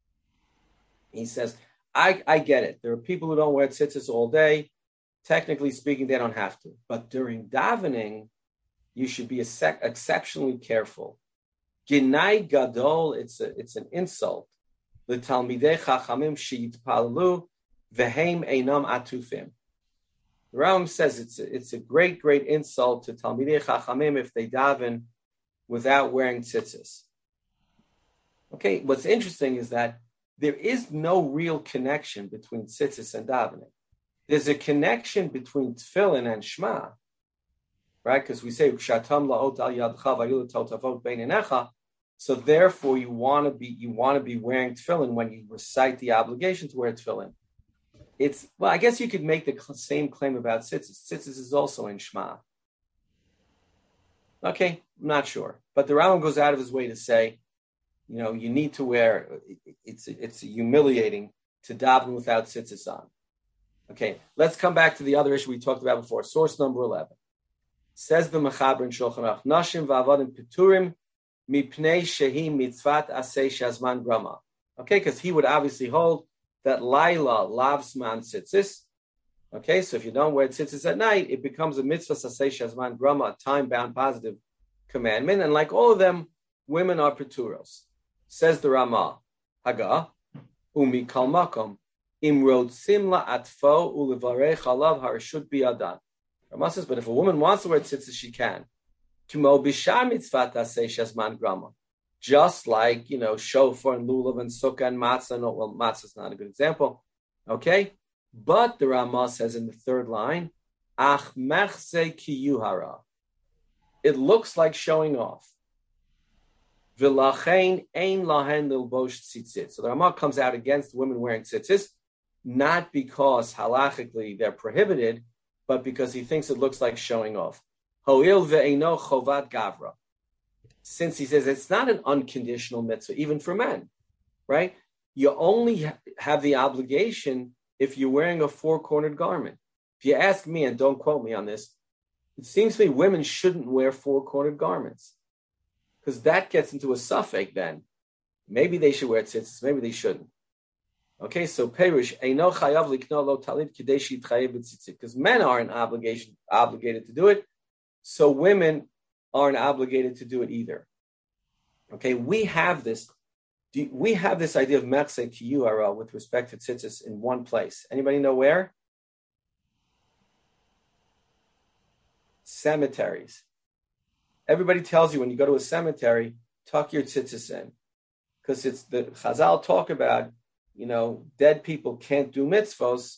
A: He says, I get it. There are people who don't wear tzitzis all day. Technically speaking, they don't have to. But during davening, you should be exceptionally careful. Ginai gadol, it's an insult. The Talmidei Chachamim sheyitpalalu v'heim einam atufim. The Rambam says it's a great, great insult to Talmidei Chachamim if they daven without wearing tzitzis. Okay, what's interesting is that there is no real connection between tzitzis and davening. There's a connection between tefillin and shema, right? Because we say shatam la'ot al yadcha vayul totavot beinenecha. So therefore, you want to be wearing tefillin when you recite the obligation to wear tefillin. I guess you could make the same claim about tzitzis. Tzitzis is also in shema. Okay, I'm not sure, but the Rambam goes out of his way to say, you need to wear. It's humiliating to daven without tzitzis on. Okay, let's come back to the other issue we talked about before. Source number 11 says the Mechaber in Shulchan Aruch: Nashim va'avadim peturim mipnei shehi mitzvat asay shazman grama. Okay, because he would obviously hold that Laila lavsman tzitzis. Okay, so if you don't wear tzitzis at night, it becomes a mitzvah asay shazman grama, a time-bound positive commandment, and like all of them, women are peturos. Says the Ramah, Haga, umi kal makom. Imrod simla atfo ulevarech alav harashut biyadan. Rama says, but if a woman wants to wear tzitzis, she can. Kimo bishar mitzvat asay shazman grama. Just like, shofar and lulav and sukkah and matzah. No, well, matzah is not a good example. Okay? But the Rama says in the third line, ach mechse ki yuhara. It looks like showing off. V'lachein ein lahen lilbosh tzitzit. So the Rama comes out against women wearing tzitzis, not because halachically they're prohibited, but because he thinks it looks like showing off. Ho'il ve'eino chovat gavra. Since he says it's not an unconditional mitzvah, even for men, right? You only have the obligation if you're wearing a four-cornered garment. If you ask me, and don't quote me on this, it seems to me women shouldn't wear four-cornered garments, because that gets into a suffix then. Maybe they should wear tzitzis, maybe they shouldn't. Okay, so Perush, Eino chayav likno lo talid kadesh yitchayev b'tzitzit, because men aren't obligated to do it, so women aren't obligated to do it either. Okay, we have this idea of mechse kiyuhara with respect to tzitzis in one place. Anybody know where? Cemeteries. Everybody tells you when you go to a cemetery, tuck your tzitzis in, because it's the Chazal talk about, dead people can't do mitzvos,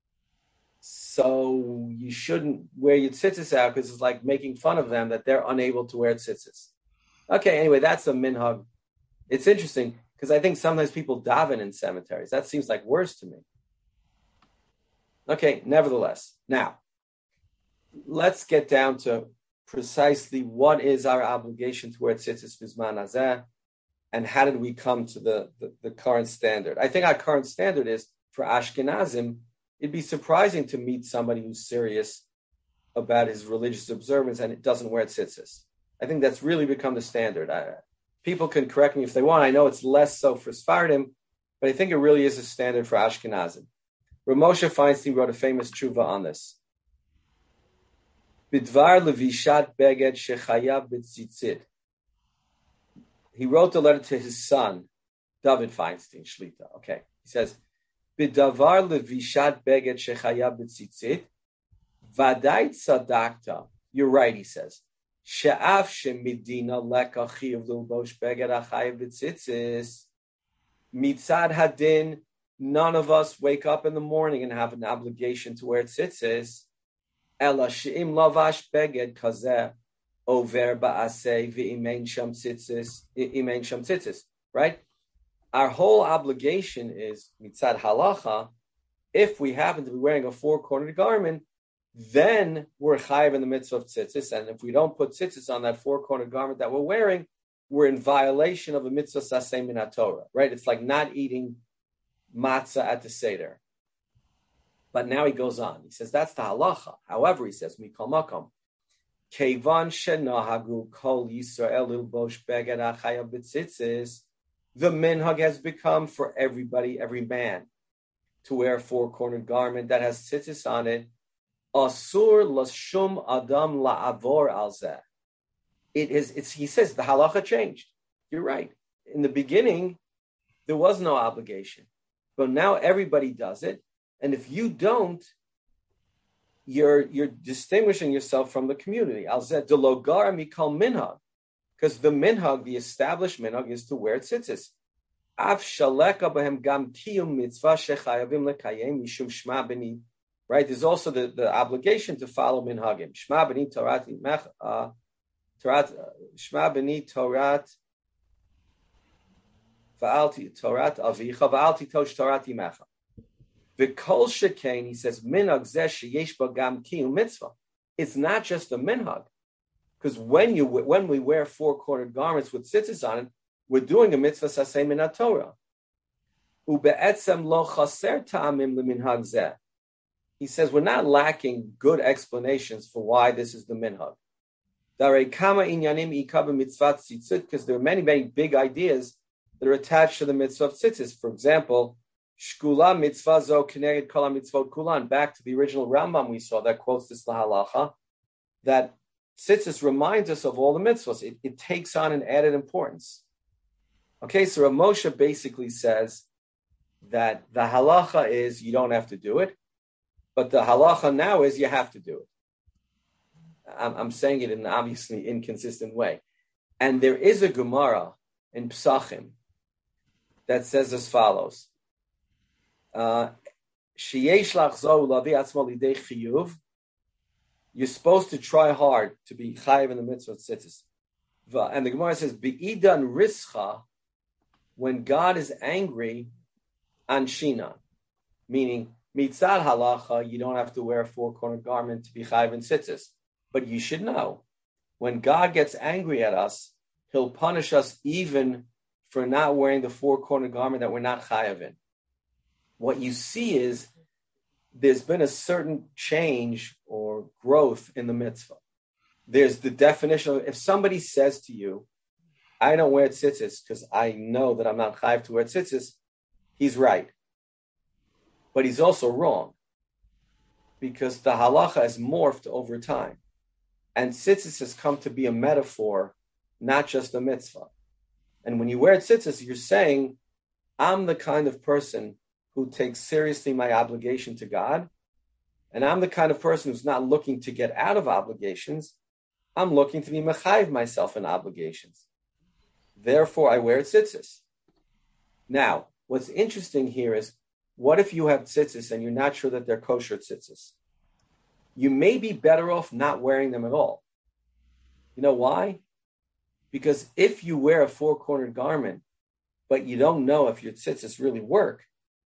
A: so you shouldn't wear your tzitzis out because it's like making fun of them that they're unable to wear tzitzis. Okay, anyway, that's a minhag. It's interesting because I think sometimes people daven in cemeteries. That seems like worse to me. Okay, nevertheless, now let's get down to precisely what is our obligation to wear tzitzis bizman hazeh, and how did we come to the current standard? I think our current standard is for Ashkenazim. It'd be surprising to meet somebody who's serious about his religious observance and it doesn't wear tzitzis. I think that's really become the standard. People can correct me if they want. I know it's less so for Sfardim, but I think it really is a standard for Ashkenazim. Rav Moshe Feinstein wrote a famous tshuva on this. Bidvar levishat beged shechayav b'tzitzit. He wrote the letter to his son, David Feinstein, Shlita. Okay, he says, Bidavar levishat beged shechayav b'tzitzit, vadai tzadakta. You're right, he says. She'af shemidina leka chiyav lilbosh beged achayav b'tzitzis. Mitzad hadin, none of us wake up in the morning and have an obligation to wear tzitzis. Ela she'im lavash beged kazeh over ba'aseh v'imein sham tzitzis, right? Our whole obligation is mitzad halacha. If we happen to be wearing a four-cornered garment, then we're chayiv in the mitzvah of tzitzis. And if we don't put tzitzis on that four-cornered garment that we're wearing, we're in violation of a mitzvah saseh min haTorah, right? It's like not eating matzah at the seder. But now he goes on. He says that's the halacha. However, he says mikol makom kevan shenahagu kol Yisrael lilbosh beged achayav b'tzitzis. The minhag has become for everybody, every man, to wear a four-cornered garment that has tzitzis on it. Asur lashum adam la'avor al zeh. He says the halacha changed. You're right. In the beginning, there was no obligation, but now everybody does it. And if you don't, you're distinguishing yourself from the community. Al zeh delogar mikal minhag. Because the minhag, the established minhag, is to wear tzitzis. Av shaleka b'hem gam kiyum mitzvah shechayavim lekayem mishum shma b'ni. Right, there's also the obligation to follow minhagim. Shma b'ni Torat Shma b'ni Torat va'alti Torat avicha va'alti tosh Torat imecha. V'kol shekain, he says, minhag zeh sheyesh ba gam kiyum mitzvah. It's not just a minhag, because when we wear four-cornered garments with tzitzis on it, we're doing a mitzvah saseh min haTorah. Ube'etzem lo chaser ta'amim leminhag zeh. He says we're not lacking good explanations for why this is the minhag. Because there are many, many big ideas that are attached to the mitzvah of tzitzis. For example, shkula mitzvah zo keneged kol mitzvot kulan. Back to the original Rambam we saw that quotes this lahalacha, that tzitzis reminds us of all the mitzvahs. It takes on an added importance. Okay, so Rav Moshe basically says that the halacha is you don't have to do it, but the halacha now is you have to do it. I'm saying it in an obviously inconsistent way. And there is a Gemara in Psachim that says as follows. You're supposed to try hard to be chayiv in the mitzvah of tzitzis. And the Gemara says, Be'idan rischa, when God is angry, anshina, meaning mitzad halacha, you don't have to wear a four-cornered garment to be chayiv in tzitzis. But you should know, when God gets angry at us, he'll punish us even for not wearing the four-cornered garment that we're not chayiv in. What you see is there's been a certain change or growth in the mitzvah. There's the definition of, if somebody says to you, I don't wear tzitzis because I know that I'm not chayiv to wear tzitzis, he's right. But he's also wrong, because the halacha has morphed over time. And tzitzis has come to be a metaphor, not just a mitzvah. And when you wear tzitzis, you're saying, I'm the kind of person who takes seriously my obligation to God, and I'm the kind of person who's not looking to get out of obligations. I'm looking to be mechayiv myself in obligations. Therefore, I wear tzitzis. Now, what's interesting here is, what if you have tzitzis and you're not sure that they're kosher tzitzis? You may be better off not wearing them at all. You know why? Because if you wear a four-cornered garment, but you don't know if your tzitzis really work,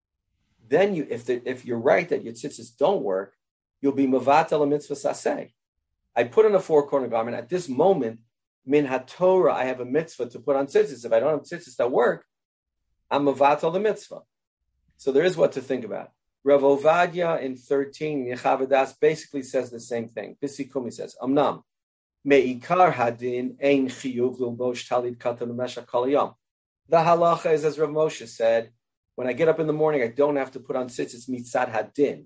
A: then if you're right that your tzitzis don't work, you'll be mevatel a mitzvah saseh. I put on a four-cornered garment. At this moment, min haTorah, I have a mitzvah to put on tzitzis. If I don't have tzitzis that work, I'm mevatel the mitzvah. So there is what to think about. Rav Ovadia in 13, Yechavadas basically says the same thing. Pisikumi says, Amnam, me'ikar hadin ein chiyuv l'lbosh talit katan l'meshach kol hayom. The halacha is, as Rav Moshe said, when I get up in the morning, I don't have to put on tzitzis mitzad hadin.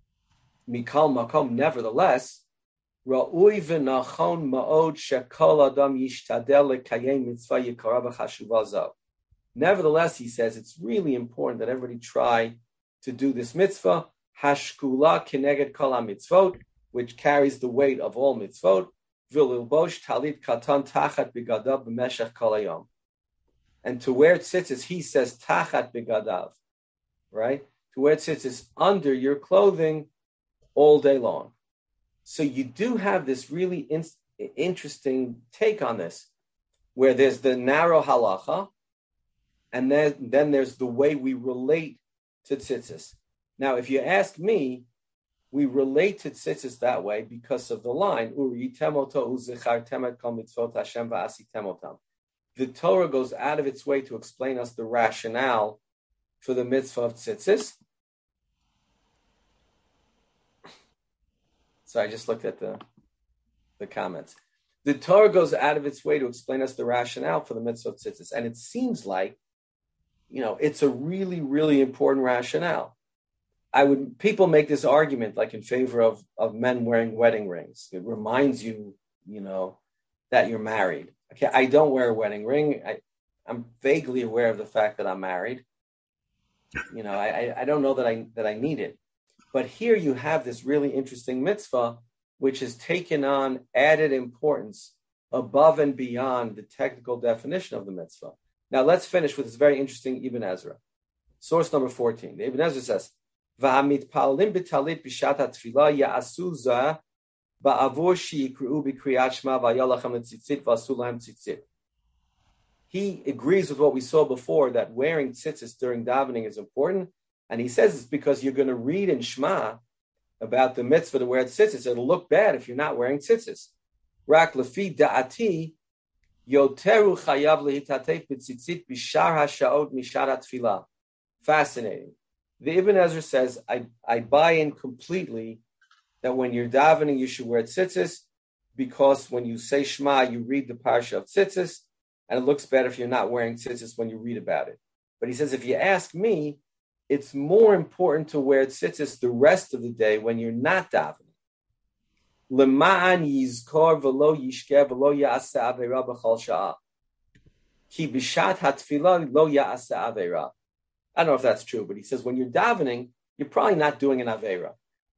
A: Mikal makom, nevertheless, ra'ui v'nachon ma'od shekol adam yishtadel lekayem mitzvah yikara v'chashuva zo. Nevertheless, he says, it's really important that everybody try to do this mitzvah, hashkula keneged kol mitzvot, which carries the weight of all mitzvot, v'lilbosh talit katan tachat bigadav b'meshach kol hayom. And to wear tzitzis, he says tachat bigadav, right? To wear tzitzis under your clothing all day long. So you do have this really interesting take on this, where there's the narrow halacha, and then there's the way we relate to tzitzis. Now, if you ask me, we relate to tzitzis that way because of the line, the Torah goes out of its way to explain us the rationale for the mitzvah of tzitzis. So I just looked at the comments. The Torah goes out of its way to explain us the rationale for the mitzvah of tzitzis. And it seems like, it's a really, really important rationale. People make this argument like in favor of men wearing wedding rings. It reminds you, that you're married. Okay, I don't wear a wedding ring. I'm vaguely aware of the fact that I'm married. I don't know that I need it. But here you have this really interesting mitzvah, which has taken on added importance above and beyond the technical definition of the mitzvah. Now let's finish with this very interesting Ibn Ezra. Source number 14. The Ibn Ezra says, "V'hamitpalalim b'talit b'shat hatfila ya'asu za ba'avur she'ikru'u b'kriyat shema v'yalachem l'tzitzit v'asu lahem tzitzit." He agrees with what we saw before, that wearing tzitzis during davening is important, and he says it's because you're going to read in Shema about the mitzvah to wear tzitzis. It'll look bad if you're not wearing tzitzis. Rak lefi da'ati yoteru chayav lehitatef b'tzitzit b'shar ha'sha'ot mishar ha'tfilah. Fascinating. The Ibn Ezra says, I buy in completely that when you're davening, you should wear tzitzis, because when you say Shema, you read the parsha of tzitzis, and it looks better if you're not wearing tzitzis when you read about it. But he says, if you ask me, it's more important to wear tzitzis the rest of the day when you're not davening. L'ma'an yizkor v'lo yishkeh v'lo ya'aseh aveira b'chol sha'ah. Ki b'shat hatfilah lo ya'aseh aveira. I don't know if that's true, but he says when you're davening, you're probably not doing an aveira.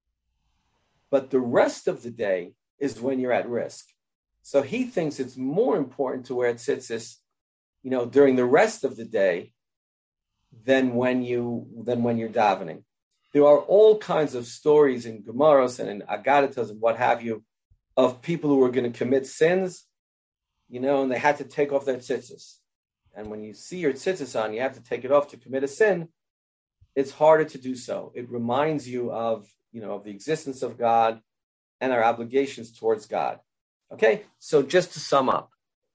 A: But the rest of the day is when you're at risk. So he thinks it's more important to wear tzitzis, during the rest of the day than when you're davening. There are all kinds of stories in Gemaros and in Agaditas and what have you of people who were going to commit sins, and they had to take off their tzitzis. And when you see your tzitzis on, you have to take it off to commit a sin. It's harder to do so. It reminds you of the existence of God and our obligations towards God. Okay, so just to sum up,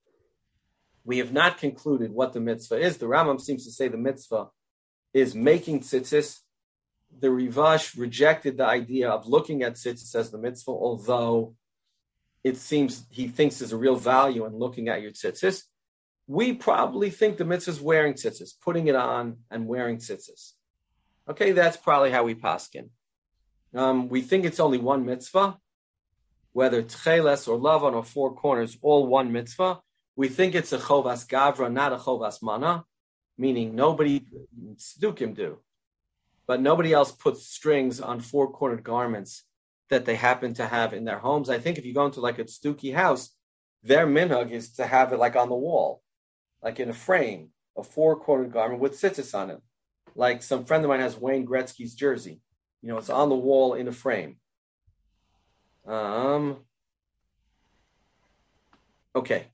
A: we have not concluded what the mitzvah is. The Rambam seems to say the mitzvah is making tzitzis. The Rivash rejected the idea of looking at tzitzis as the mitzvah, although it seems he thinks there's a real value in looking at your tzitzis. We probably think the mitzvah is wearing tzitzis, putting it on and wearing tzitzis. Okay, that's probably how we paskin. We think it's only one mitzvah, whether tcheles or lavan or four corners, all one mitzvah. We think it's a chovas gavra, not a chovas mana, meaning nobody, tzdukim do, but nobody else puts strings on four-cornered garments that they happen to have in their homes. I think if you go into like a tzduki house, their minhag is to have it like on the wall, like in a frame, a four-cornered garment with tzitzis on it. Like some friend of mine has Wayne Gretzky's jersey. It's on the wall in a frame. Okay.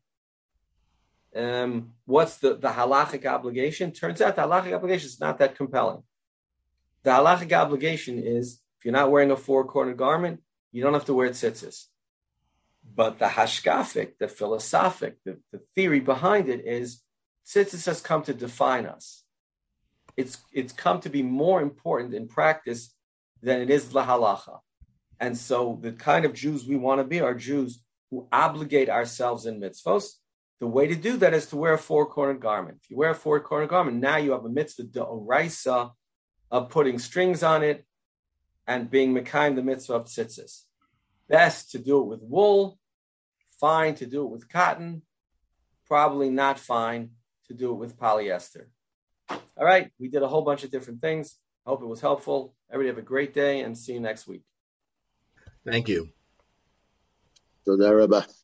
A: What's the halachic obligation? Turns out the halachic obligation is not that compelling. The halachic obligation is, if you're not wearing a four-cornered garment, you don't have to wear tzitzis. But the hashkafic, the philosophic, the theory behind it is tzitzis has come to define us. It's come to be more important in practice than it is la halacha. And so the kind of Jews we want to be are Jews who obligate ourselves in mitzvos. The way to do that is to wear a four-cornered garment. If you wear a four-cornered garment, now you have a mitzvah d'oraisa of putting strings on it and being mekayim the mitzvah of tzitzis. Best to do it with wool, fine to do it with cotton, probably not fine to do it with polyester. All right, we did a whole bunch of different things. I hope it was helpful. Everybody have a great day and see you next week.
C: Thank you.
E: Toda Rabba.